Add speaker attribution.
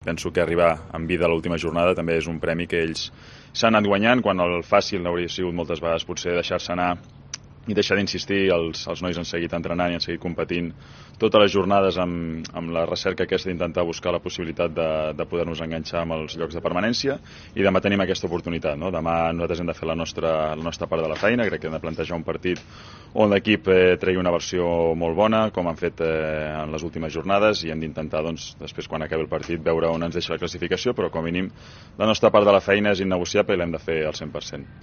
Speaker 1: Penso que arribar en vida a l'última jornada també és un premi que ells s'han anat guanyant, quan el fàcil hauria sigut moltes vegades potser deixar-se anar i deixar d'insistir. Els nois han seguit entrenant i han seguit competint totes les jornades amb la recerca aquesta d'intentar buscar la possibilitat de poder-nos enganxar amb els llocs de permanència, i demà tenim aquesta oportunitat, no? Demà nosaltres hem de fer la nostra part de la feina. Crec que hem de plantejar un partit on l'equip tregui una versió molt bona, com han fet en les últimes jornades, i hem d'intentar, doncs, després quan acabi el partit, veure on ens deixa la classificació, però com a mínim la nostra part de la feina és innegociable i l'hem de fer al 100%.